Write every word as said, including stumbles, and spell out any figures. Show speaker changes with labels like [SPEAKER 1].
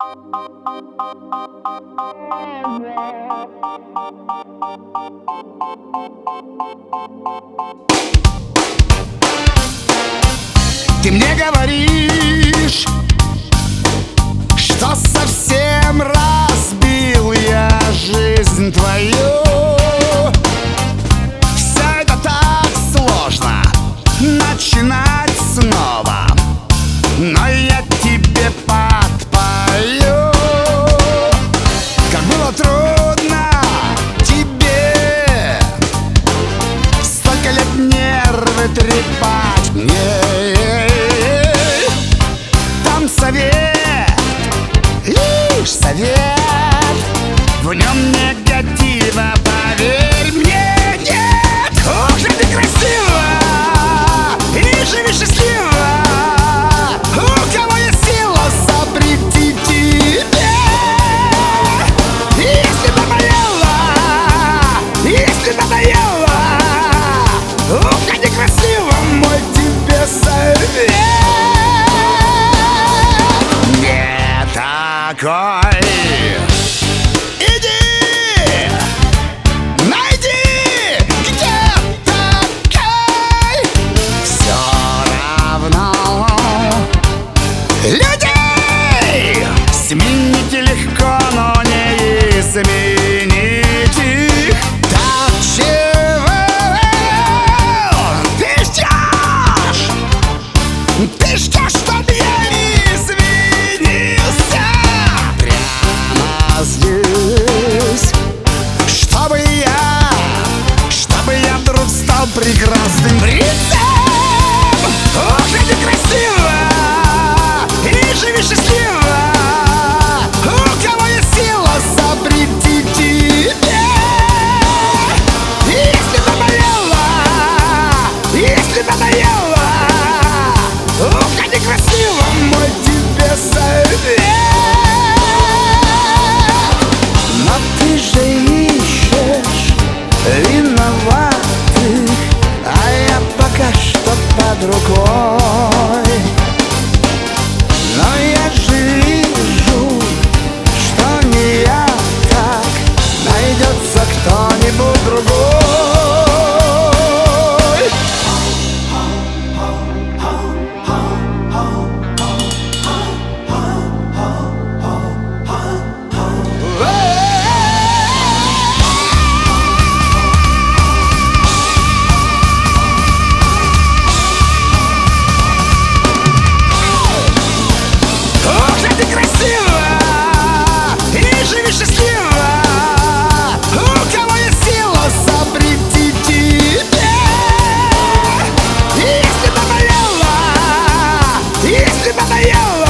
[SPEAKER 1] Ты мне говоришь, что совсем разбил я жизнь твою. Все это так сложно начинать снова, но я тебе подпою. Как было трудно тебе столько лет нервы трепать мне. Там совет, лишь совет, в нем негатива, поверь мне, нет. Ох, как ты красива и живи счастливо. У кого есть сила запретить тебе? Если надоело, если надоело, ох, как некрасиво, мой тебе совет. Не такой. Иди, найди, где такой. Все равно людей сменить легко, но не изменить их. Так чего ты ждешь? Ты ждешь, чтоб я извинился прямо здесь, чтобы я, чтобы я вдруг стал прекрасным принцем. Ох, как ты красиво и живи счастливо. У кого есть сила запретить тебе? Если надоело, если надоело, ох, как некрасиво, мой тебе совет. Но ты же ищешь виноватых, а я пока что под рукой. Но я же вижу, что не я так, найдется кто-нибудь другой.
[SPEAKER 2] Надоело!